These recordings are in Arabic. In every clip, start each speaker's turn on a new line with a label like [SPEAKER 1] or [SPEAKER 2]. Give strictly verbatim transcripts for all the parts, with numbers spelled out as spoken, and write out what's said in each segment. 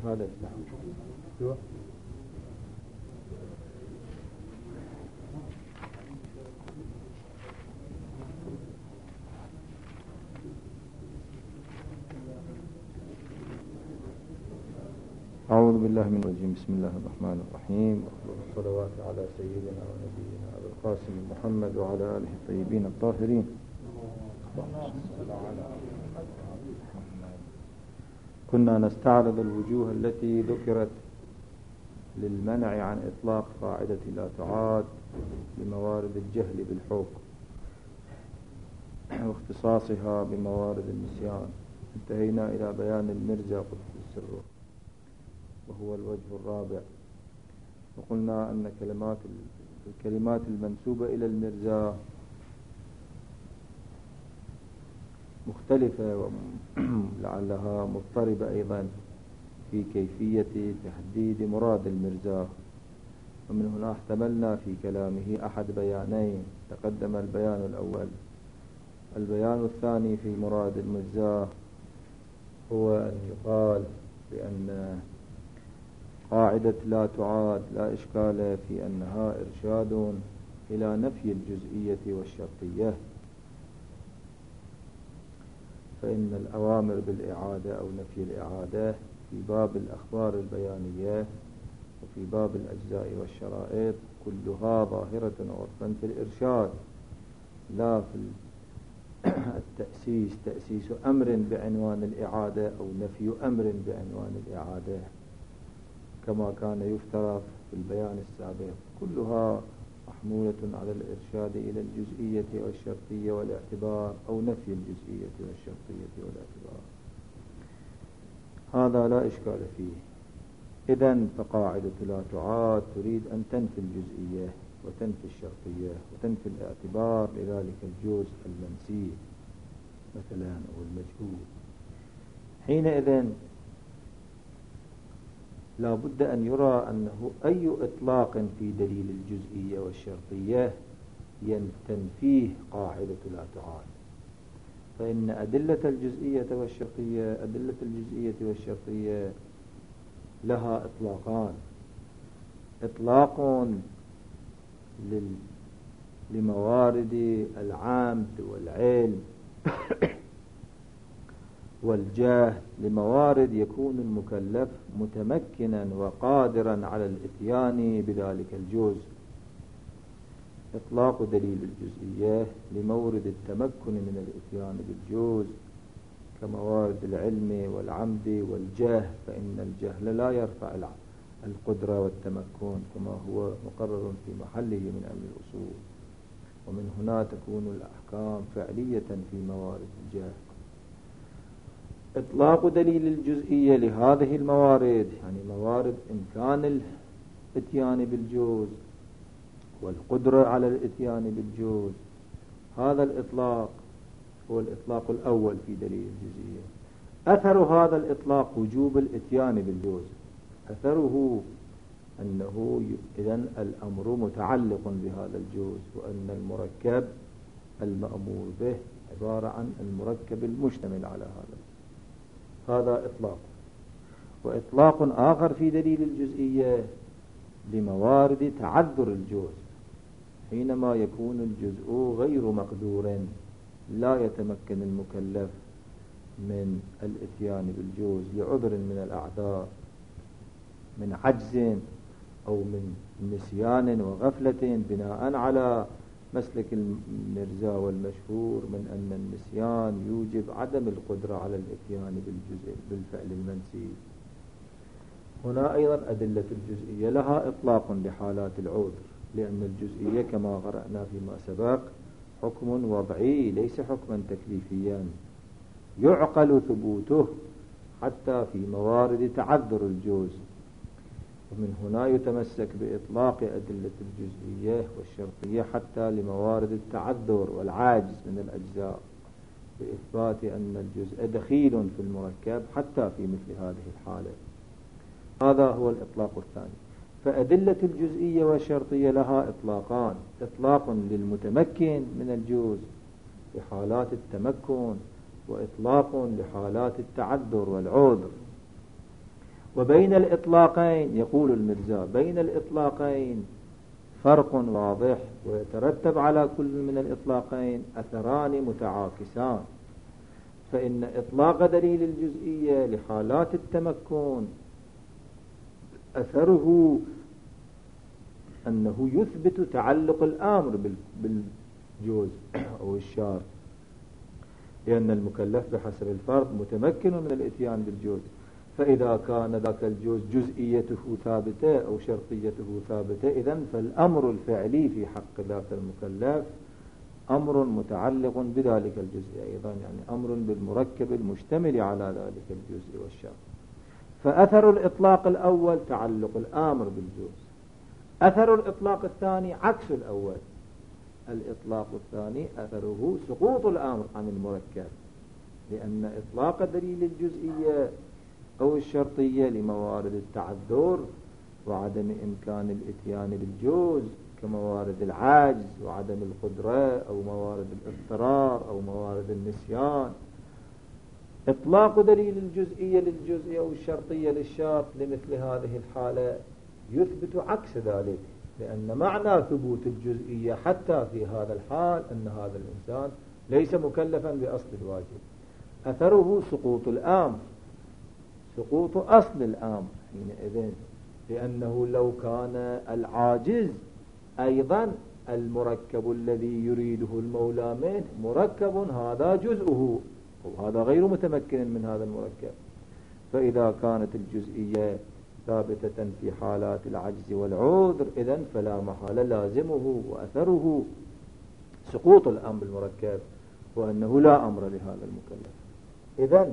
[SPEAKER 1] هذا شو أعوذ بالله من الرجيم. بسم الله الرحمن الرحيم، والصلوات على سيدنا ونبينا أبي القاسم محمد وعلى آله الطيبين الطاهرين. كنا نستعرض الوجوه التي ذكرت للمنع عن إطلاق قاعدة لا تعاد بموارد الجهل بالحكم واختصاصها بموارد النسيان. انتهينا إلى بيان المرجى قدس سره وهو الوجه الرابع، وقلنا أن كلمات الكلمات المنسوبة إلى المرجى مختلفة ولعلها مضطربة أيضا في كيفية تحديد مراد المرجى. ومن هنا احتملنا في كلامه أحد بيانين، تقدم البيان الأول. البيان الثاني في مراد المرجى هو أن يقال بأن قاعدة لا تعاد لا إشكال في أنها إرشاد إلى نفي الجزئية والشرطية، فإن الأوامر بالإعادة أو نفي الإعادة في باب الأخبار البيانية وفي باب الأجزاء والشرائط كلها ظاهرة عرفا في الإرشاد، لا في التأسيس تأسيس أمر بعنوان الإعادة أو نفي أمر بعنوان الإعادة كما كان يفترض في البيان السابق. كلها محمولة على الإرشاد إلى الجزئية والشرطية والاعتبار أو نفي الجزئية والشرطية والاعتبار. هذا لا إشكال فيه. إذن فقاعدة لا تعاد تريد أن تنفي الجزئية وتنفي الشرطية وتنفي الاعتبار لذلك الجزء المنسي مثلا أو المجهول. حينئذ لا بد أن يرى أنه أي إطلاق في دليل الجزئية والشرطية تنفيه قاعدة لا تعاد، فإن أدلة الجزئية والشرطية أدلة الجزئية والشرطية لها إطلاقان: إطلاق لل... لموارد العامد والعلم والجاه، لموارد يكون المكلف متمكنا وقادرا على الاتيان بذلك الجزء. إطلاق دليل الجزئية لمورد التمكن من الاتيان بالجزء كموارد العلم والعمد والجاه، فإن الجهل لا يرفع القدرة والتمكن كما هو مقرر في محله من علم الأصول. ومن هنا تكون الأحكام فعلية في موارد الجاه. إطلاق دليل الجزئية لهذه الموارد يعني موارد إمكان الاتيان بالجزء والقدرة على الاتيان بالجزء، هذا الإطلاق هو الإطلاق الأول في دليل الجزئية. أثر هذا الإطلاق وجوب الاتيان بالجزء. أثره أنه إذن الأمر متعلق بهذا الجزء، وأن المركب المأمور به عبارة عن المركب المشتمل على هذا. هذا إطلاق. وإطلاق آخر في دليل الجزئية لموارد تعذر الجزء، حينما يكون الجزء غير مقدور لا يتمكن المكلف من الاتيان بالجزء لعذر من الأعذار، من عجز أو من نسيان وغفلة، بناء على مسلك المرجى والمشهور من أن النسيان يوجب عدم القدرة على الاتيان بالجزء بالفعل المنسي. هنا أيضا أدلة الجزئية لها إطلاق لحالات العذر، لأن الجزئية كما قرأنا فيما سبق حكم وضعي ليس حكما تكليفيا يعقل ثبوته حتى في موارد تعذر الجزء. ومن هنا يتمسك بإطلاق أدلة الجزئية والشرطية حتى لموارد التعذر والعاجز من الأجزاء، بإثبات أن الجزء دخيل في المركب حتى في مثل هذه الحالة. هذا هو الإطلاق الثاني. فأدلة الجزئية والشرطية لها إطلاقان: إطلاق للمتمكن من الجزء في حالات التمكن، وإطلاق لحالات التعذر والعذر. وبين الإطلاقين يقول المرزا بين الإطلاقين فرق واضح، ويترتب على كل من الإطلاقين أثران متعاكسان. فإن إطلاق دليل الجزئية لحالات التمكن أثره أنه يثبت تعلق الأمر بالجوز أو الشرط، لأن المكلف بحسب الفرض متمكن من الإتيان بالجوز. فإذا كان ذاك الجوز جزئيته ثابتة أو شرطيته ثابتة، إذن فالأمر الفعلي في حق ذاك المكلف أمر متعلق بذلك الجزء أيضا، يعني أمر بالمركب المشتمل على ذلك الجزء والشرط. فأثر الإطلاق الأول تعلق الأمر بالجوز، أثر الإطلاق الثاني عكس الأول. الإطلاق الثاني أثره سقوط الأمر عن المركب، لأن إطلاق دليل الجزئية أو الشرطية لموارد التعذر وعدم إمكان الإتيان بالجوز كموارد العجز وعدم القدرة أو موارد الاضطرار أو موارد النسيان. إطلاق دليل الجزئية للجزء أو الشرطية للشرط لمثل هذه الحالة يثبت عكس ذلك، لأن معنى ثبوت الجزئية حتى في هذا الحال أن هذا الإنسان ليس مكلفا بأصل الواجب. أثره سقوط الأمر، سقوط أصل الأمر حينئذ، لأنه لو كان العاجز أيضا المركب الذي يريده المولى منه مركب هذا جزءه، وهذا غير متمكن من هذا المركب. فإذا كانت الجزئية ثابتة في حالات العجز والعذر، إذن فلا محالة لازمه وأثره سقوط الأمر المركب، وأنه لا أمر لهذا المكلف. إذن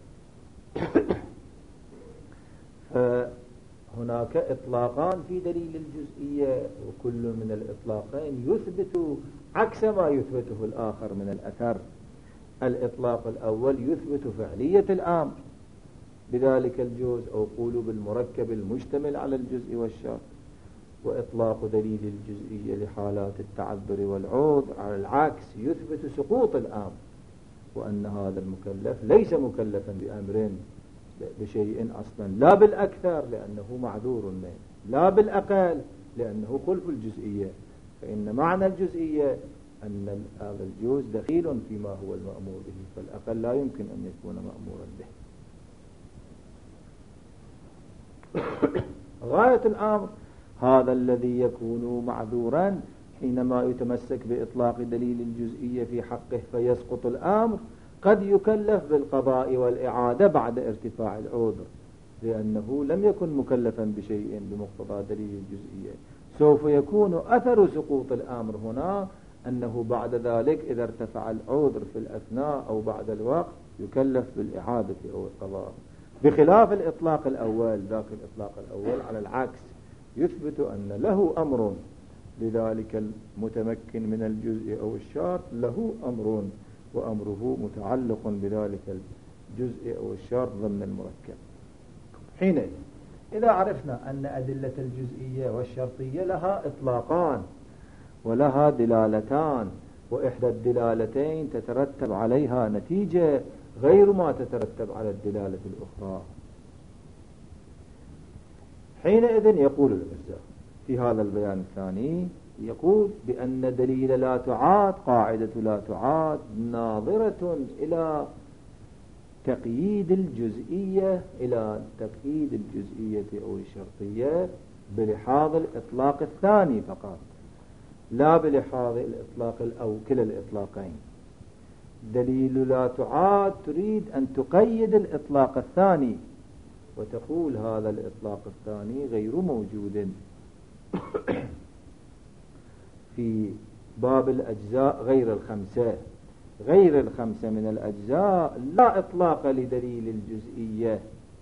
[SPEAKER 1] فهناك إطلاقان في دليل الجزئية، وكل من الإطلاقين يثبت عكس ما يثبته الآخر من الأثر. الإطلاق الأول يثبت فعلية الأمر بذلك الجزء أو قولوا بالمركب المشتمل على الجزء والشرط، وإطلاق دليل الجزئية لحالات التعذر والعذر على العكس يثبت سقوط الأمر، وأن هذا المكلف ليس مكلفا بأمر بشيء أصلا، لا بالأكثر لأنه معذور منه، لا بالأقل لأنه خلف الجزئية. فإن معنى الجزئية أن هذا الجزء دخيل فيما هو المأمور به، فالأقل لا يمكن أن يكون مأمورا به. غاية الأمر هذا الذي يكون معذورا حينما يتمسك بإطلاق دليل الجزئية في حقه فيسقط الأمر، قد يكلف بالقضاء والإعادة بعد ارتفاع العذر، لأنه لم يكن مكلفا بشيء بمقتضى دليل الجزئية. سوف يكون أثر سقوط الأمر هنا أنه بعد ذلك إذا ارتفع العذر في الأثناء أو بعد الوقت يكلف بالإعادة أو القضاء، بخلاف الإطلاق الأول. ذاك الإطلاق الأول على العكس يثبت أن له أمر، لذلك المتمكن من الجزء أو الشرط له أمر، وأمره متعلق بذلك الجزء أو الشرط ضمن المركب. حينئذ إذا عرفنا أن أدلة الجزئية والشرطية لها إطلاقان ولها دلالتان، وإحدى الدلالتين تترتب عليها نتيجة غير ما تترتب على الدلالة الأخرى، حينئذ يقول المرزا في هذا البيان الثاني، يقول بأن دليل لا تعاد، قاعدة لا تعاد ناظرة إلى تقييد الجزئية إلى تقييد الجزئية أو الشرطية بلحاظ الإطلاق الثاني فقط، لا بلحاظ الإطلاق أو كلا الإطلاقين. دليل لا تعاد تريد أن تقيد الإطلاق الثاني وتقول هذا الإطلاق الثاني غير موجود في باب الأجزاء غير الخمسة، غير الخمسة من الأجزاء لا إطلاق لدليل الجزئية،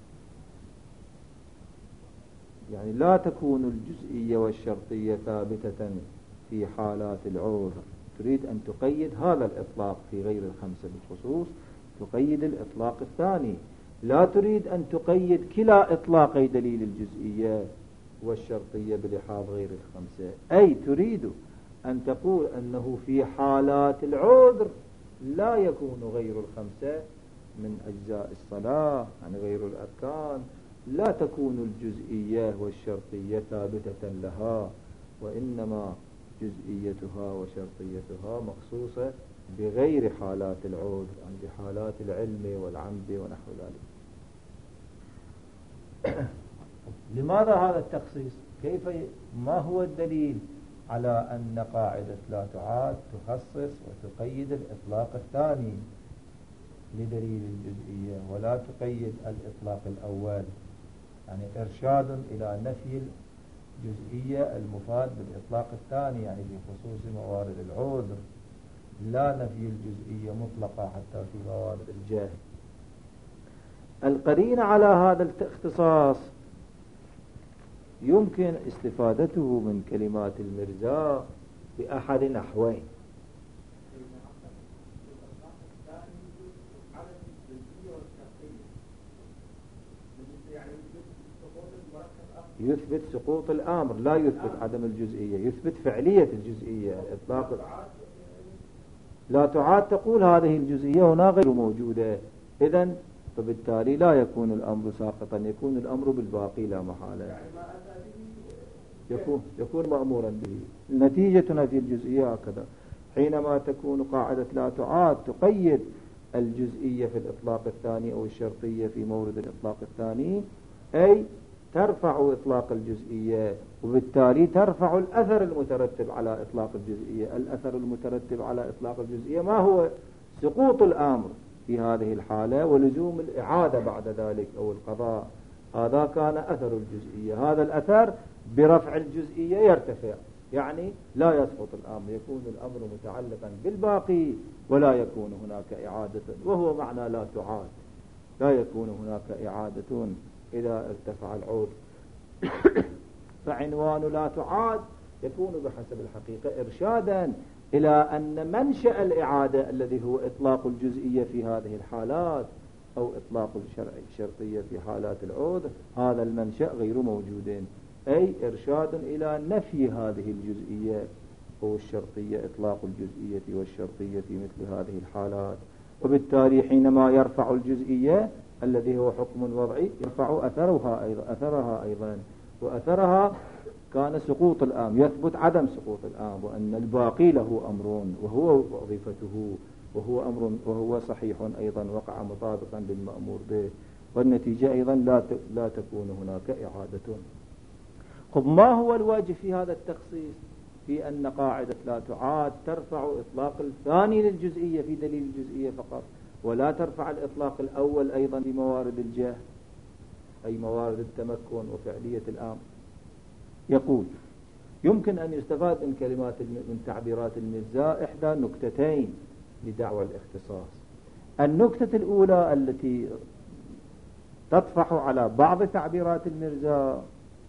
[SPEAKER 1] يعني لا تكون الجزئية والشرطية ثابتة في حالات العذر. تريد أن تقيد هذا الإطلاق في غير الخمسة بالخصوص، تقيد الإطلاق الثاني، لا تريد أن تقيد كلا إطلاقي دليل الجزئية والشرطية بلحاظ غير الخمسة، أي تريد أن تقول أنه في حالات العذر لا يكون غير الخمسة من أجزاء الصلاة، يعني غير الأركان لا تكون الجزئية والشرطية ثابتة لها، وإنما جزئيتها وشرطيتها مخصوصة بغير حالات العود، يعني بحالات العلم والعمد ونحو ذلك. لماذا هذا التخصيص؟ كيف ما هو الدليل على أن قاعدة لا تعاد تخصص وتقيد الإطلاق الثاني لدليل الجزئية ولا تقيد الإطلاق الأول؟ يعني إرشاد إلى نفي الجزئية المفاد بالإطلاق الثاني، يعني في خصوص موارد العذر، لا نفي الجزئية مطلقة حتى في موارد الجاه. القرينة على هذا الاختصاص يمكن استفادته من كلمات المرزا بأحد نحوين. يثبت سقوط الأمر، لا يثبت عدم الجزئية، يثبت فعلية الجزئية. الإطلاق لا تعاد تقول هذه الجزئية هنا غير موجودة، إذن فبالتالي لا يكون الأمر ساقطا، يكون الأمر بالباقي لا محالة، يكون, يكون مأمورا به. نتيجة نفي الجزئية هكذا. حينما تكون قاعدة لا تعاد تقيد الجزئية في الإطلاق الثاني أو الشرطية في مورد الإطلاق الثاني، أي ترفع إطلاق الجزئية، وبالتالي ترفع الأثر المترتب على إطلاق الجزئية. الأثر المترتب على إطلاق الجزئية ما هو؟ سقوط الأمر في هذه الحالة ولزوم الإعادة بعد ذلك أو القضاء. هذا كان أثر الجزئية. هذا الأثر برفع الجزئية يرتفع، يعني لا يسقط الأمر، يكون الأمر متعلقا بالباقي ولا يكون هناك إعادة، وهو معنى لا تعاد. لا يكون هناك إعادة إذا ارتفع العود. فعنوان لا تعاد يكون بحسب الحقيقة إرشادا إلى أن منشأ الإعادة الذي هو إطلاق الجزئية في هذه الحالات أو إطلاق الشرطية في حالات العود، هذا المنشأ غير موجود، أي إرشاد إلى نفي هذه الجزئية أو الشرطية، إطلاق الجزئية والشرطية في مثل هذه الحالات. وبالتالي حينما يرفع الجزئية الذي هو حكم وضعي يرفع أثرها أيضا، أثرها أيضا وأثرها كان سقوط الآم، يثبت عدم سقوط الآم، وأن الباقي له أمر وهو وظيفته وهو أمر وهو صحيح أيضا وقع مطابقا للمأمور به، والنتيجة أيضا لا لا تكون هناك إعادة. خب ما هو الواجب في هذا التخصيص؟ في أن قاعدة لا تعاد ترفع إطلاق الثاني للجزئية في دليل الجزئية فقط، ولا ترفع الإطلاق الأول أيضا في موارد الجاه أي موارد التمكن وفعلية الأمر. يقول يمكن أن يستفاد من كلمات من تعبيرات المرزا إحدى نكتتين لدعوى الاختصاص. النكتة الأولى التي تطفح على بعض تعبيرات المرزا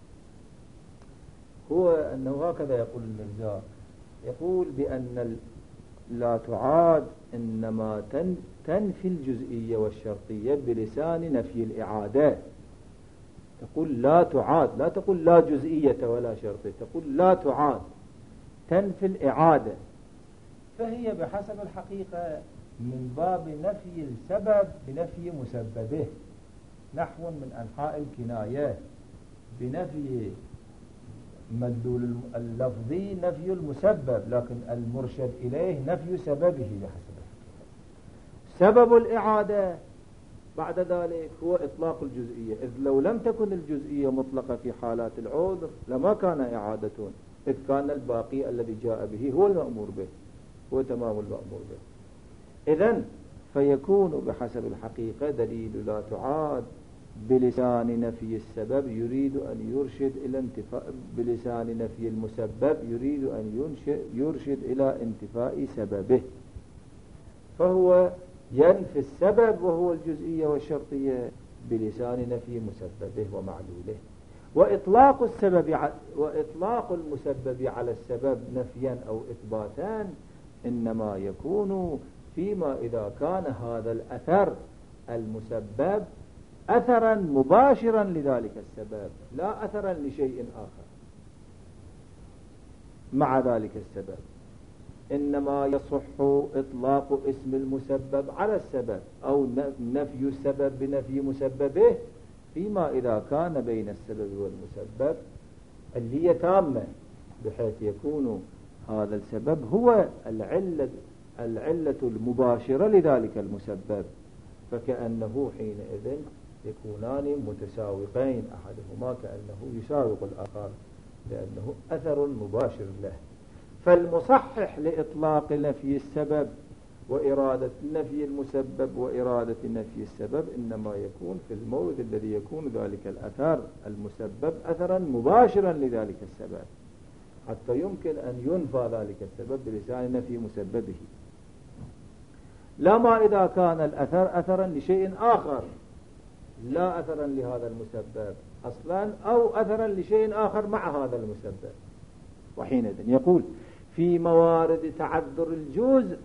[SPEAKER 1] هو أنه هكذا يقول المرزا، يقول بأن لا تعاد إنما تنفي الجزئية والشرطية بلسان نفي الإعادة. تقول لا تعاد، لا تقول لا جزئية ولا شرطية، تقول لا تعاد تنفي الإعادة، فهي بحسب الحقيقة من باب نفي السبب بنفي مسببه، نحو من أنحاء الكناية، بنفي مدلول اللفظي نفي المسبب، لكن المرشد إليه نفي سببه بحسب الحقيقة. سبب الإعادة بعد ذلك هو إطلاق الجزئية، إذ لو لم تكن الجزئية مطلقة في حالات العذر لما كان إعادة، إذ كان الباقي الذي جاء به هو المأمور به، هو تمام المأمور به. إذن فيكون بحسب الحقيقة دليل لا تعاد بلسان نفي السبب يريد أن يرشد إلى انتفاء، بلسان نفي المسبب يريد أن يرشد إلى انتفاء سببه، فهو ينفي السبب وهو الجزئية والشرطية بلسان نفي مسببه ومعلوله. وإطلاق السبب وإطلاق المسبب على السبب نفيا أو إثباتا إنما يكون فيما إذا كان هذا الأثر المسبب أثرا مباشرا لذلك السبب، لا أثرا لشيء آخر مع ذلك السبب. إنما يصح إطلاق اسم المسبب على السبب أو نفي السبب بنفي مسببه فيما إذا كان بين السبب والمسبب علية تامة، بحيث يكون هذا السبب هو العلة العلة المباشرة لذلك المسبب، فكأنه حينئذ يكونان متساوقين، أحدهما كأنه يساوق الآخر لأنه أثر مباشر له. فالمصحح لإطلاق نفي السبب وإرادة نفي المسبب وإرادة نفي السبب إنما يكون في المورد الذي يكون ذلك الأثر المسبب أثرا مباشرا لذلك السبب، حتى يمكن أن ينفى ذلك السبب بلسان نفي مسببه. لا ما إذا كان الأثر أثرا لشيء آخر لا أثرا لهذا المسبب أصلا، أو أثرا لشيء آخر مع هذا المسبب. وحينئذ يقول في موارد تعذر الجزء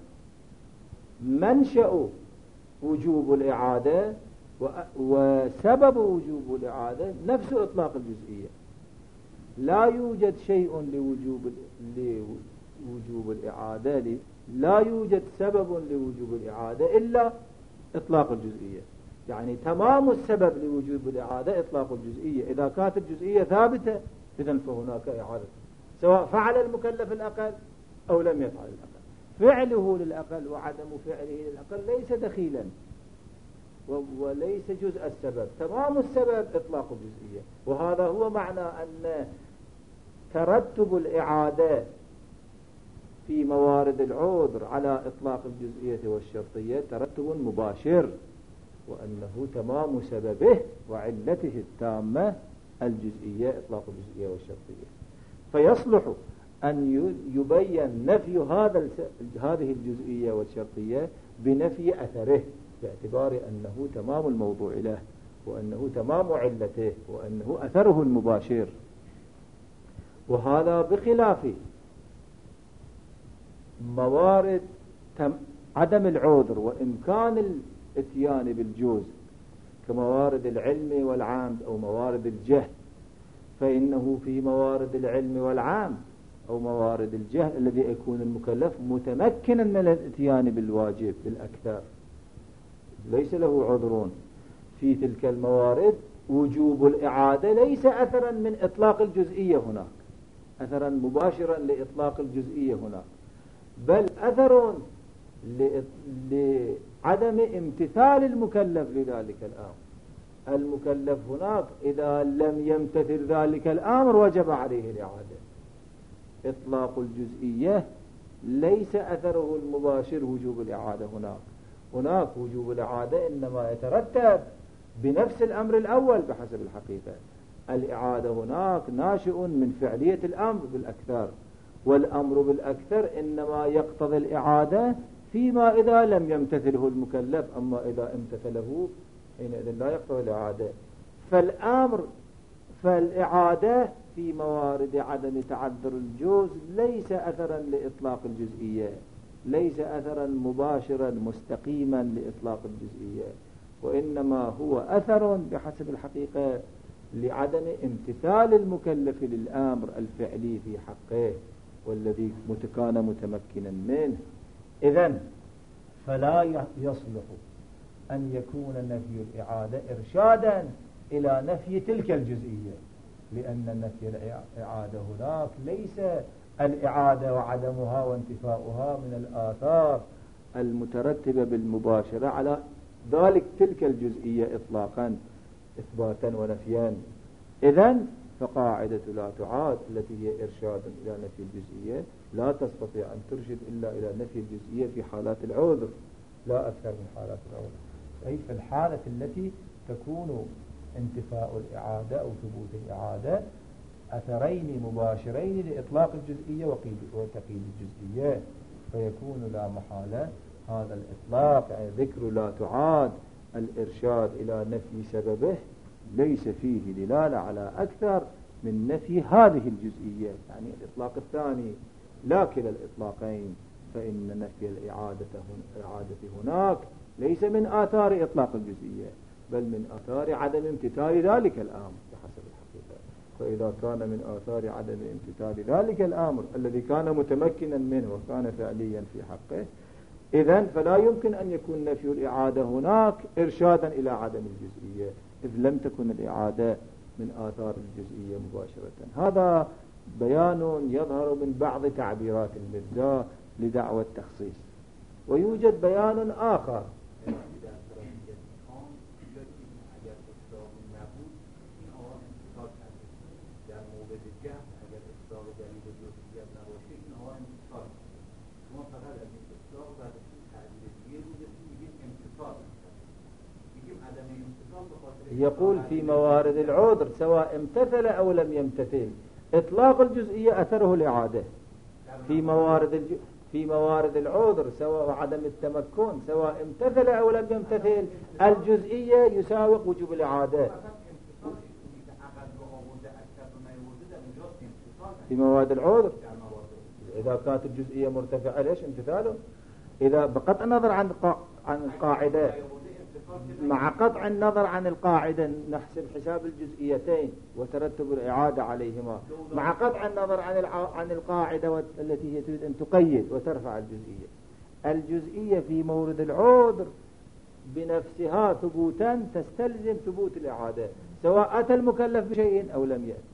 [SPEAKER 1] منشأ وجوب الإعادة وسبب وجوب الإعادة نفس إطلاق الجزئية، لا يوجد شيء لوجوب لوجوب الإعادة، لا يوجد سبب لوجوب الإعادة إلا إطلاق الجزئية. يعني تمام السبب لوجوب الإعادة إطلاق الجزئية. إذا كانت الجزئية ثابتة إذن فهناك إعادة، سواء فعل المكلف الأقل أو لم يفعل الأقل. فعله للأقل وعدم فعله للأقل ليس دخيلا وليس جزء السبب، تمام السبب إطلاق الجزئية. وهذا هو معنى أن ترتب الإعادة في موارد العذر على إطلاق الجزئية والشرطية ترتب مباشر، وأنه تمام سببه وعلته التامة الجزئية إطلاق الجزئية والشرطية. فيصلح أن يبين نفي هذا هذه الجزئية والشرطية بنفي أثره، باعتبار أنه تمام الموضوع له، وأنه تمام علته، وأنه أثره المباشر. وهذا بخلاف موارد عدم العذر وإمكان الاتيان بالجوز كموارد العلم والعام أو موارد الجهل. فإنه في موارد العلم والعام أو موارد الجهل الذي يكون المكلف متمكنا من الاتيان بالواجب بالأكثر ليس له عذرون، في تلك الموارد وجوب الإعادة ليس أثرا من إطلاق الجزئية هناك، أثرا مباشرا لإطلاق الجزئية هناك، بل أثر لعدم امتثال المكلف لذلك الأمر. المكلف هناك إذا لم يمتثل ذلك الأمر وجب عليه الإعادة. إطلاق الجزئية ليس أثره المباشر وجوب الإعادة هناك. هناك وجوب الإعادة إنما يترتب بنفس الأمر الأول بحسب الحقيقة. الإعادة هناك ناشئ من فعلية الأمر بالأكثر، والأمر بالأكثر إنما يقتضي الإعادة فيما إذا لم يمتثله المكلف، أما إذا امتثله حينئذ لا يقتضي الإعادة. فالأمر فالإعادة في موارد عدم تعذر الجوز ليس أثرا لإطلاق الجزئية، ليس أثرا مباشرا مستقيما لإطلاق الجزئية، وإنما هو أثر بحسب الحقيقة لعدم امتثال المكلف للأمر الفعلي في حقه والذي كان متمكنا منه. إذن فلا يصلح أن يكون نفي الإعادة إرشادا إلى نفي تلك الجزئية، لأن نفي الإعادة هناك ليس الإعادة وعدمها وانتفاؤها من الآثار المترتبة بالمباشرة على ذلك تلك الجزئية إطلاقا إثباتا ونفيا. إذن فقاعدة لا تعاد التي هي إرشاد إلى نفي الجزئية لا تستطيع أن ترشد إلا إلى نفي الجزئية في حالات العذر لا أكثر من حالات العذر، أي في الحالة التي تكون انتفاء الإعادة أو ثبوت الإعادة أثرين مباشرين لإطلاق الجزئية وتقييد الجزئية، فيكون لا محالة هذا الإطلاق يعني ذكر لا تعاد الإرشاد إلى نفي سببه ليس فيه دلالة على أكثر من نفي هذه الجزئية، يعني الإطلاق الثاني لا كلا الإطلاقين، فإن نفي الإعادة هناك ليس من آثار إطلاق الجزئية بل من آثار عدم امتثال ذلك الأمر بحسب الحقيقة. فإذا كان من آثار عدم امتثال ذلك الأمر الذي كان متمكنا منه وكان فعليا في حقه، إذن فلا يمكن أن يكون نفي الإعادة هناك إرشادا إلى عدم الجزئية، إذ لم تكن الإعادة من آثار الجزئية مباشرة. هذا بيان يظهر من بعض تعبيرات المرزا لدعوى التخصيص. ويوجد بيان آخر يقول في موارد العذر سواء امتثل أو لم يمتثل، إطلاق الجزئية أثره الإعادة. في موارد الج... في موارد العذر سواء عدم التمكن سواء امتثل أو لم يمتثل، الجزئية يساوق وجوب الإعادة. في موارد العذر إذا كانت الجزئية مرتفعة ليش امتثاله؟ إذا بقطع النظر عن عن القاعدة، مع قطع النظر عن القاعدة نحسب حساب الجزئيتين وترتب الإعادة عليهما، مع قطع النظر عن عن القاعدة التي هي تريد أن تقيد وترفع الجزئية. الجزئية في مورد العذر بنفسها ثبوتا تستلزم ثبوت الإعادة سواء أتى المكلف بشيء أو لم يأتي،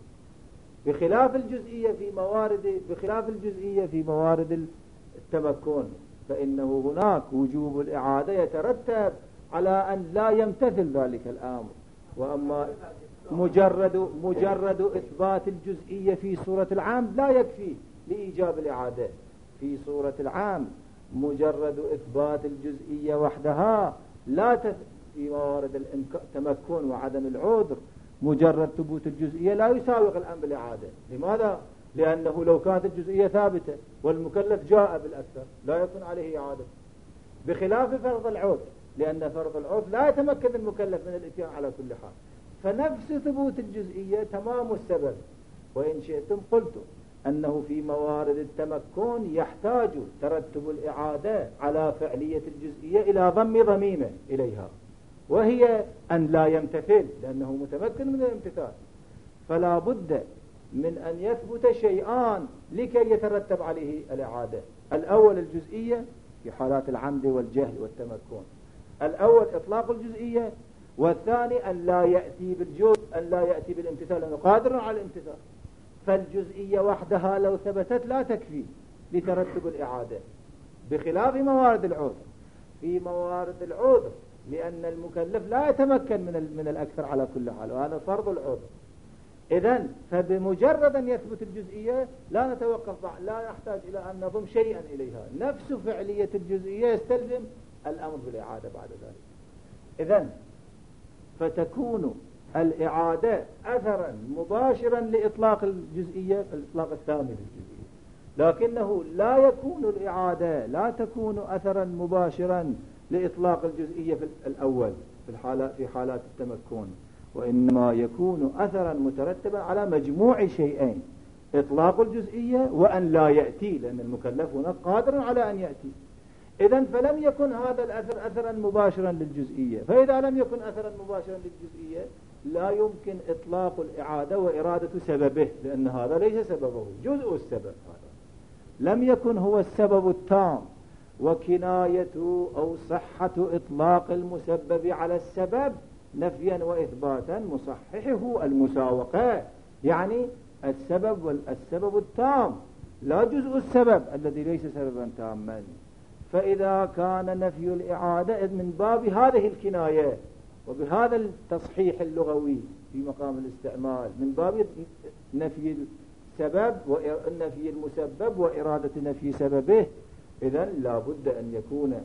[SPEAKER 1] بخلاف الجزئية في موارد بخلاف الجزئية في موارد التمكن، فإنه هناك وجوب الإعادة يترتب على أن لا يمتثل ذلك الأمر. وأما مجرد مجرد إثبات الجزئية في صورة العام لا يكفي لإيجاب الإعادة. في صورة العام مجرد إثبات الجزئية وحدها لا تث... في موارد التمكن وعدم العذر مجرد ثبوت الجزئية لا يساوق الأمر بالإعادة. لماذا؟ لأنه لو كانت الجزئية ثابتة والمكلف جاء بالأكثر لا يكون عليه إعادة، بخلاف فرض العذر، لأن فرض العذر لا يتمكن المكلف من الاتيان على كل حال. فنفس ثبوت الجزئية تمام السبب. وإن شئتم قلت أنه في موارد التمكن يحتاج ترتب الإعادة على فعلية الجزئية إلى ضم ضميمة إليها، وهي أن لا يمتثل لأنه متمكن من الامتثال. فلا بد من أن يثبت شيئان لكي يترتب عليه الإعادة. الأول الجزئية في حالات العمد والجهل والتمكن، الأول إطلاق الجزئية، والثاني أن لا يأتي بالجزء أن لا يأتي بالامتثال لأنه قادر على الامتثال. فالجزئية وحدها لو ثبتت لا تكفي لترتب الإعادة، بخلاف موارد العذر. في موارد العذر لأن المكلف لا يتمكن من من الأكثر على كل حال، وهذا فرض العذر. إذن فبمجرد أن يثبت الجزئية لا نتوقف، لا يحتاج إلى أن نضم شيئا إليها، نفس فعلية الجزئية يستلزم الأمر بالإعادة بعد ذلك. إذن فتكون الإعادة أثرا مباشرا لإطلاق الجزئية، الإطلاق الثاني للجزئية، لكنه لا يكون الإعادة لا تكون أثرا مباشرا لإطلاق الجزئية في الأول في الحالة في حالات التمكن، وإنما يكون أثرا مترتبا على مجموع شيئين: إطلاق الجزئية وأن لا يأتي، لأن المكلف هنا قادر على أن يأتي. إذن فلم يكن هذا الأثر أثرا مباشرا للجزئية، فإذا لم يكن أثرا مباشرا للجزئية لا يمكن إطلاق الإعادة وإرادة سببه، لأن هذا ليس سببه، جزء السبب هذا لم يكن هو السبب التام. وكناية أو صحة إطلاق المسبب على السبب نفيا وإثباتا مصححه المساوقة، يعني السبب والسبب التام لا جزء السبب الذي ليس سببا تاما. فإذا كان نفي الإعادة من باب هذه الكناية وبهذا التصحيح اللغوي في مقام الاستعمال من باب نفي السبب ونفي المسبب وإرادة نفي سببه، إذن لا بد أن يكون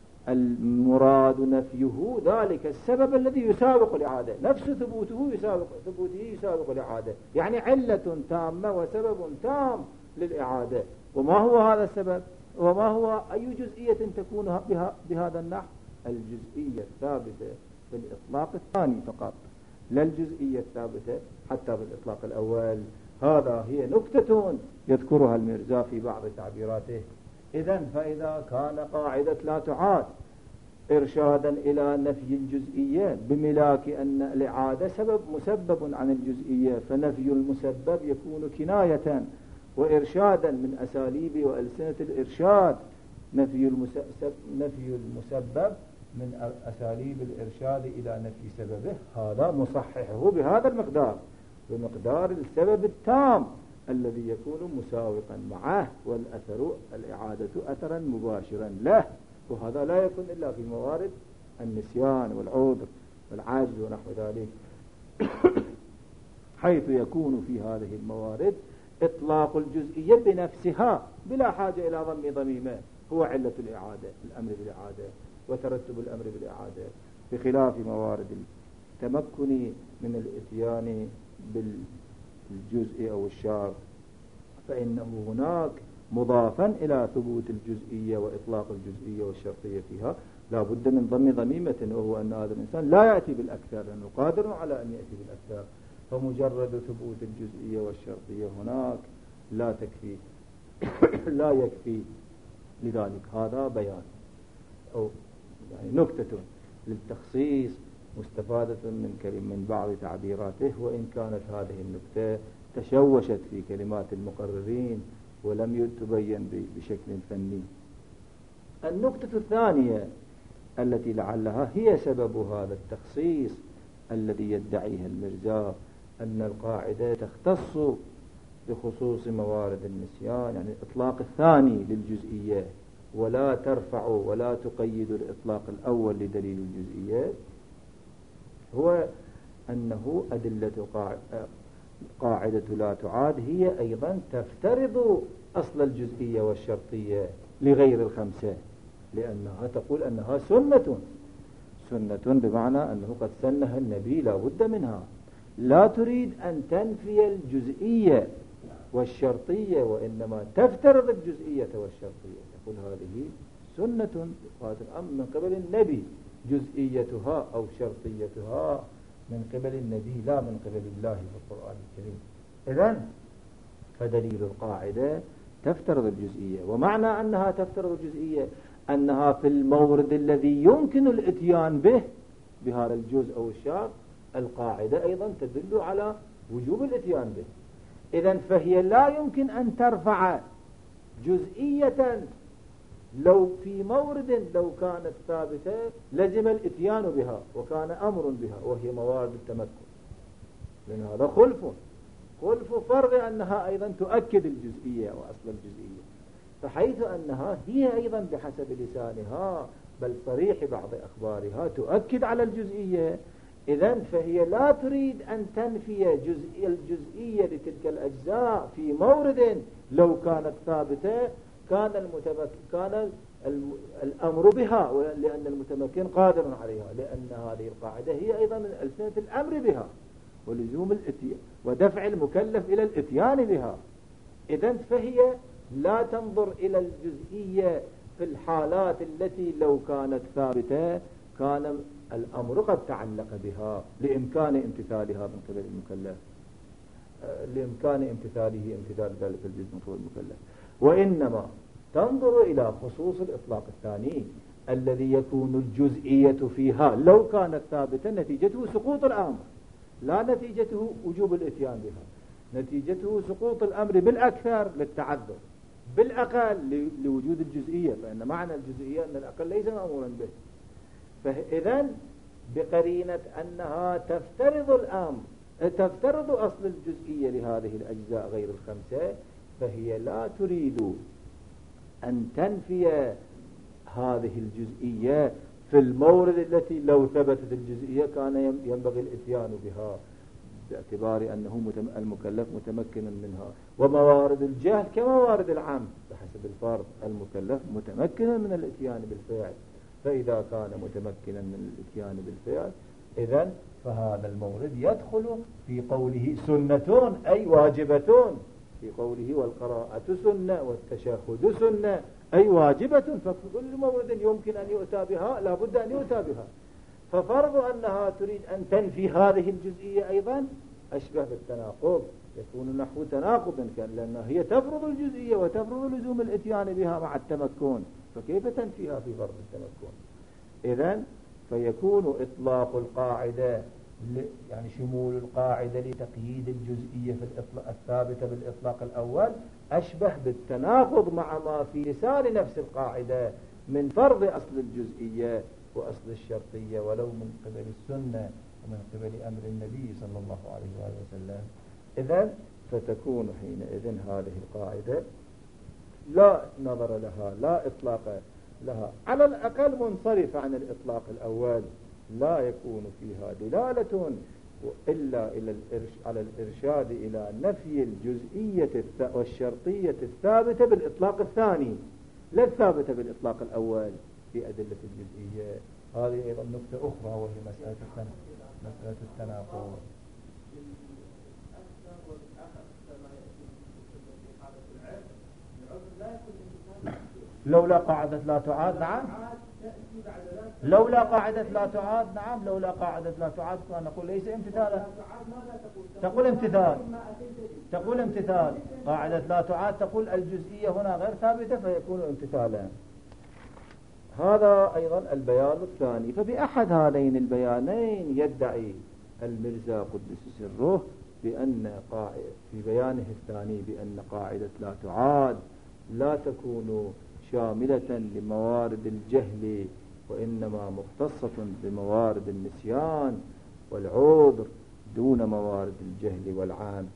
[SPEAKER 1] المراد نفيه ذلك السبب الذي يسابق الإعادة، نفس ثبوته يسابق ثبوته يسابق الإعادة، يعني علة تامة وسبب تام للإعادة. وما هو هذا السبب؟ وما هو أي جزئية تكون بها بهذا النحو؟ الجزئية الثابتة في الإطلاق الثاني فقط، لا الجزئية الثابتة حتى في الإطلاق الأول. هذا هي نكتة يذكرها المرزا في بعض تعبيراته. إذن فإذا كان قاعدة لا تعاد إرشادا إلى نفي الجزئية بملاك أن الإعادة سبب مسبب عن الجزئية، فنفي المسبب يكون كناية وإرشادا من أساليب وألسنة الإرشاد نفي المسبب, نفي المسبب من أساليب الإرشاد إلى نفي سببه، هذا مصححه بهذا المقدار، بمقدار السبب التام الذي يكون مساوقا معه، والأثر الإعادة أثرا مباشرا له، وهذا لا يكون إلا في موارد النسيان والعذر والعجز ونحو ذلك، حيث يكون في هذه الموارد إطلاق الجزئية بنفسها بلا حاجة إلى ضم ضميمة، هو علة الإعادة، الأمر بالإعادة وترتب الأمر بالإعادة، بخلاف موارد التمكن من الإتيان بالجزء أو الشاذ، فإنه هناك مضافا إلى ثبوت الجزئية وإطلاق الجزئية والشرطية فيها لا بد من ضم ضميمة، وهو أن هذا الإنسان لا يأتي بالأكثر لأنه قادر على أن يأتي بالأكثر، فمجرد ثبوت الجزئية والشرطية هناك لا تكفي لا يكفي. لذلك هذا بيان أو يعني نكتة للتخصيص مستفادة من كلمة من بعض تعبيراته، وإن كانت هذه النكتة تشوشت في كلمات المقررين ولم تبين بشكل فني. النكتة الثانية التي لعلها هي سبب هذا التخصيص الذي يدعيه المرزا، أن القاعدة تختص بخصوص موارد النسيان، يعني الإطلاق الثاني للجزئية، ولا ترفع ولا تقيد الإطلاق الأول لدليل الجزئية، هو أنه أدلة قاعدة لا تعاد هي أيضا تفترض أصل الجزئية والشرطية لغير الخمسة، لأنها تقول أنها سنة، سنة بمعنى أنه قد سنها النبي لا بد منها، لا تريد أن تنفي الجزئية والشرطية، وإنما تفترض الجزئية والشرطية، تقول هذه سنة هذا الأمر من قبل النبي، جزئيتها أو شرطيتها من قبل النبي لا من قبل الله في القرآن الكريم. إذن فدليل القاعدة تفترض الجزئية، ومعنى أنها تفترض الجزئية أنها في المورد الذي يمكن الاتيان به بهذا الجزء أو الشرط، القاعدة أيضا تدل على وجوب الاتيان به. إذن فهي لا يمكن أن ترفع جزئية لو في مورد لو كانت ثابتة لزم الاتيان بها وكان أمر بها، وهي موارد التمكن، لأن هذا خلف خلف فرض أنها أيضا تؤكد الجزئية وأصل الجزئية، فحيث أنها هي أيضا بحسب لسانها بل صريح بعض أخبارها تؤكد على الجزئية، إذن فهي لا تريد أن تنفي جزئية الجزئية لتلك الأجزاء في مورد لو كانت ثابتة كان المتمكن كان الأمر بها، لأن المتمكن قادر عليها، لأن هذه القاعدة هي أيضا من ألسنة الأمر بها ولزوم الاتيان ودفع المكلف إلى الاتيان بها. إذن فهي لا تنظر إلى الجزئية في الحالات التي لو كانت ثابتة كان الأمر قد تعلق بها لإمكان امتثالها من قبل المكلف، لإمكان امتثاله امتثال ذلك الجزء من قبل المكلف، وإنما تنظر إلى خصوص الإطلاق الثاني الذي يكون الجزئية فيها لو كانت ثابتة نتيجته سقوط الأمر، لا نتيجته وجوب الاتيان بها، نتيجته سقوط الأمر بالأكثر للتعذر، بالأقل لوجود الجزئية، فإن معنى الجزئية أن الأقل ليس مأمورا به. فإذن بقرينة أنها تفترض الأمر تفترض أصل الجزئية لهذه الأجزاء غير الخمسة، فهي لا تريد أن تنفي هذه الجزئية في المورد التي لو ثبتت الجزئية كان ينبغي الاتيان بها، باعتبار أنه المكلف متمكن منها، وموارد الجهل كموارد العام بحسب الفرض المكلف متمكن من الاتيان بالفعل، فإذا كان متمكنا من الاتيان بالفعل إذن فهذا المورد يدخل في قوله سنة أي واجبة، في قوله والقراءة سنة والتشهد سنة أي واجبة، فكل مورد يمكن أن يؤتى بها لا بد أن يؤتى بها، ففرض أنها تريد أن تنفي هذه الجزئية أيضا أشبه بالتناقض، يكون نحو تناقض كان، لأنها هي تفرض الجزئية وتفرض لزوم الاتيان بها مع التمكن، فكيف تنفيها في فرض التمكن؟ إذن فيكون إطلاق القاعدة يعني شمول القاعدة لتقييد الجزئية في الإطلاق الثابتة بالإطلاق الأول أشبه بالتناقض مع ما في لسان نفس القاعدة من فرض أصل الجزئية وأصل الشرطية ولو من قبل السنة ومن قبل أمر النبي صلى الله عليه وآله وسلم. إذن فتكون حينئذ هذه القاعدة لا نظر لها، لا إطلاق لها، على الأقل منصرف عن الإطلاق الأول، لا يكون فيها دلالة إلا إلى على الإرشاد إلى نفي الجزئية والشرطية الثابتة بالإطلاق الثاني لا الثابتة بالإطلاق الأول في أدلة الجزئية. هذه أيضا نقطة أخرى وهي مسألة مسألة التناقض. لولا قاعدة لا تعاد، نعم، لولا قاعدة لا تعاد، نعم، لولا قاعدة لا تعاد نقول ليس امتثالا، تقول امتثال، تقول امتثال، قاعدة لا تعاد تقول الجزئية هنا غير ثابتة فيكون امتثالا. هذا أيضا البيان الثاني. فبأحد هذين البيانين يدعي المرزا قدس سره بأن قاعدة في بيانه الثاني بأن قاعدة لا تعاد لا تكون شاملة لموارد الجهل وإنما مختصة بموارد النسيان والعذر دون موارد الجهل والعام.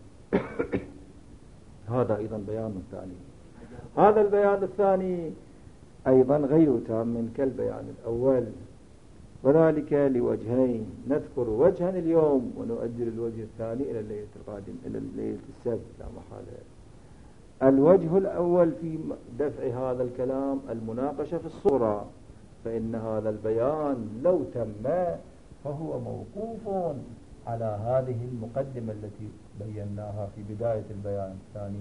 [SPEAKER 1] هذا أيضا بيان ثاني. هذا البيان الثاني أيضا غير تام كالبيان الأول، وذلك لوجهين، نذكر وجها اليوم ونؤجل الوجه الثاني إلى الليلة القادم إلى الليلة السبت لا محالة. الوجه الأول في دفع هذا الكلام المناقشة في الصورة، فإن هذا البيان لو تم فهو موقوف على هذه المقدمة التي بيناها في بداية البيان الثاني،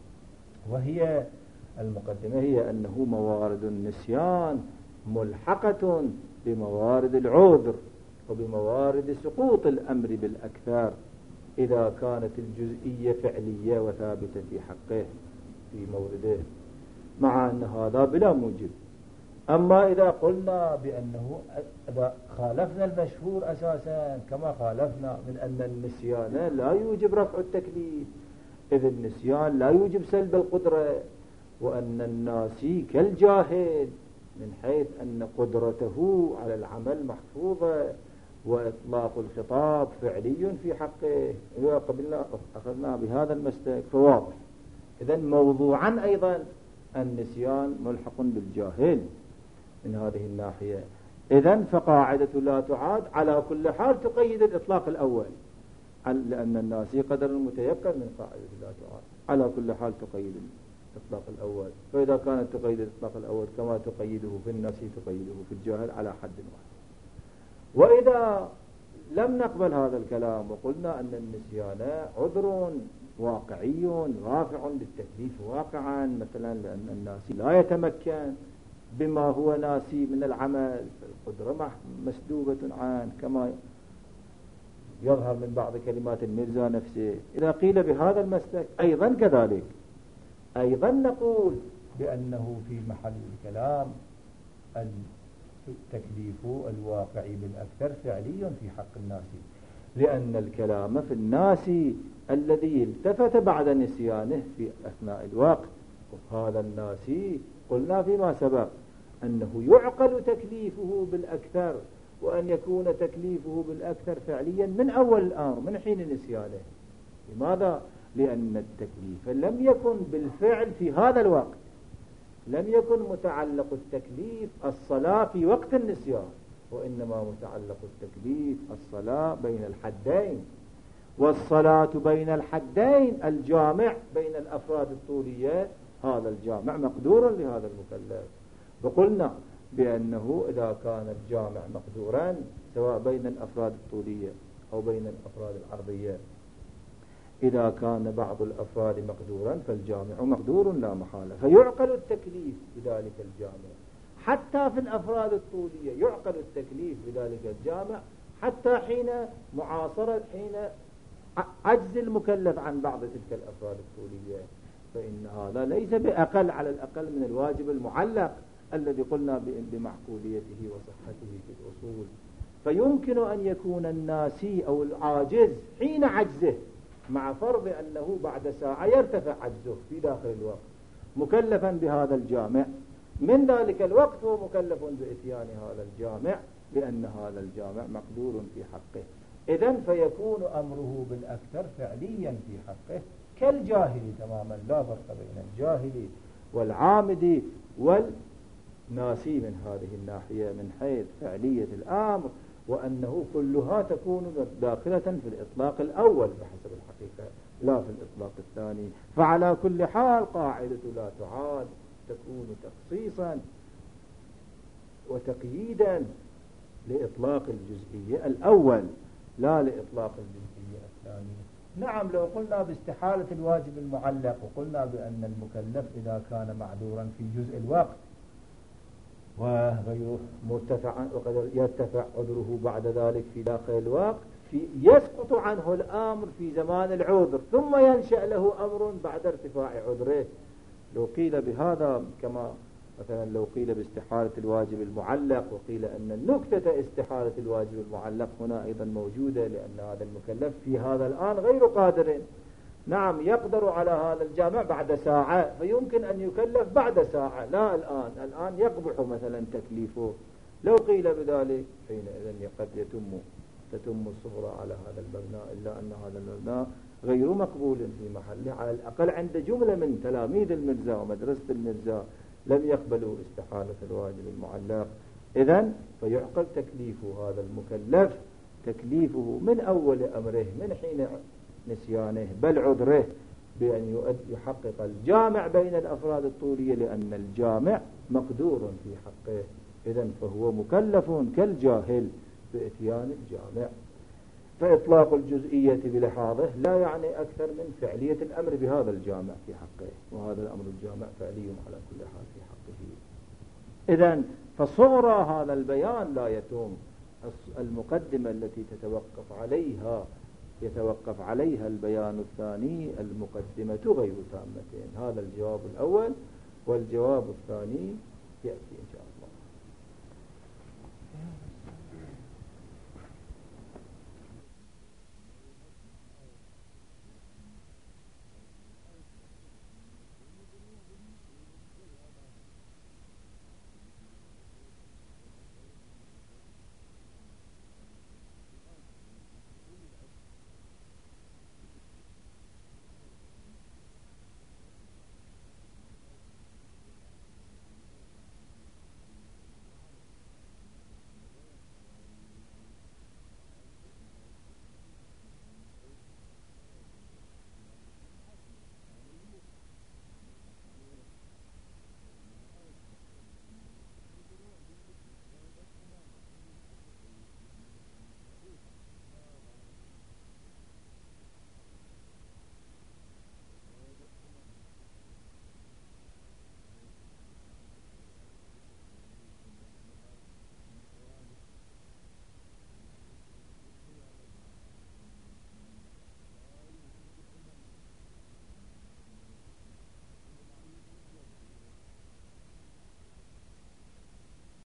[SPEAKER 1] وهي المقدمة هي أنه موارد النسيان ملحقة بموارد العذر وبموارد سقوط الأمر بالأكثر إذا كانت الجزئية فعلية وثابتة في حقه في مورده، مع أن هذا بلا موجب. أما إذا قلنا بأنه إذا خالفنا المشهور أساسا كما خالفنا من أن النسيان لا يوجب رفع التكليف، إذ النسيان لا يوجب سلب القدرة، وأن الناسي كالجاهل من حيث أن قدرته على العمل محفوظة وإطلاق الخطاب فعلي في حقه، إذا قبلنا أخذنا بهذا المسلك فواضح. إذن موضوعا أيضا النسيان ملحق بالجاهل من هذه الناحية. إذن فقاعدة لا تعاد على كل حال تقيد الإطلاق الأول، لأن الناسي قدر متيقن من قاعدة لا تعاد، على كل حال تقيد الإطلاق الأول. فإذا كانت تقيد الإطلاق الأول كما تقيده في الناسي تقيده في الجاهل على حد واحد. وإذا لم نقبل هذا الكلام وقلنا أن النسيان عذر واقعي رافع للتكليف واقعا، مثلا لأن الناسي لا يتمكن بما هو ناسي من العمل، القدرة مسلوبة عنه كما يظهر من بعض كلمات المرزا نفسه. إذا قيل بهذا المسلك أيضا كذلك، أيضا نقول بأنه في محل الكلام التكليف الواقعي بالأكثر فعلي في حق الناس، لأن الكلام في الناس الذي التفت بعد نسيانه في أثناء الوقت، وهذا الناس قلنا فيما سبق أنه يعقل تكليفه بالأكثر، وأن يكون تكليفه بالأكثر فعليا من أول الأمر من حين نسيانه. لماذا؟ لأن التكليف لم يكن بالفعل في هذا الوقت، لم يكن متعلق التكليف الصلاة في وقت النسيان، وإنما متعلق التكليف الصلاة بين الحدين، والصلاة بين الحدين الجامع بين الأفراد الطولية، هذا الجامع مقدور لهذا المكلف. وقلنا بأنه إذا كان الجامع مقدورا سواء بين الأفراد الطولية أو بين الأفراد العرضية، إذا كان بعض الأفراد مقدورا فالجامع مقدور لا محالة، فيعقل التكليف بذلك الجامع. حتى في الأفراد الطولية يعقل التكليف بذلك الجامع، حتى حين معاصرة حين عجز المكلف عن بعض تلك الأفراد الطولية، فإن هذا ليس بأقل على الأقل من الواجب المعلق الذي قلنا بمعقوليته وصحته في الأصول. فيمكن أن يكون الناسي أو العاجز حين عجزه، مع فرض أنه بعد ساعة يرتفع عجزه في داخل الوقت، مكلفا بهذا الجامع، من ذلك الوقت هو مكلف بإتيان هذا الجامع، لأن هذا الجامع مقدور في حقه. إذن فيكون أمره بالأكثر فعليا في حقه كالجاهل تماما، لا فرق بين الجاهل والعامد والناسي من هذه الناحية من حيث فعلية الأمر، وأنه كلها تكون داخلة في الإطلاق الأول بحسب الحقيقة لا في الإطلاق الثاني. فعلى كل حال قاعدة لا تعاد تكون تخصيصا وتقييدا لإطلاق الجزئية الأول لا لإطلاق الجزئية الثانية. نعم، لو قلنا باستحالة الواجب المعلق وقلنا بأن المكلف إذا كان معذورا في جزء الوقت وغيره مرتفعا وقد يرتفع عذره بعد ذلك في داخل الوقت، في يسقط عنه الأمر في زمان العذر ثم ينشأ له أمر بعد ارتفاع عذره. لو قيل بهذا كما مثلا لو قيل باستحالة الواجب المعلق وقيل أن النكتة استحالة الواجب المعلق هنا أيضا موجودة، لأن هذا المكلف في هذا الآن غير قادر، نعم يقدر على هذا الجامع بعد ساعة، فيمكن أن يكلف بعد ساعة لا الآن، الآن يقبح مثلا تكليفه. لو قيل بذلك حينئذ قد يتم تتم الصغرى على هذا المبنى، إلا أن هذا المبنى غير مقبول في محله، على الأقل عند جملة من تلاميذ المرزا ومدرسة المرزا لم يقبلوا استحالة الواجب المعلق. إذن فيعقل تكليف هذا المكلف تكليفه من أول أمره من حين نسيانه بل عذره بأن يحقق الجامع بين الأفراد الطولية، لأن الجامع مقدور في حقه. إذن فهو مكلف كالجاهل بإتيان الجامع. فإطلاق الجزئية بلحاظه لا يعني أكثر من فعلية الأمر بهذا الجامع في حقه، وهذا الأمر الجامع فعلي على كل حال في حقه. إذن فصغرى هذا البيان لا يتم، المقدمة التي تتوقف عليها يتوقف عليها البيان الثاني المقدمة غير تامة. هذا الجواب الأول، والجواب الثاني يأتي إن شاء الله.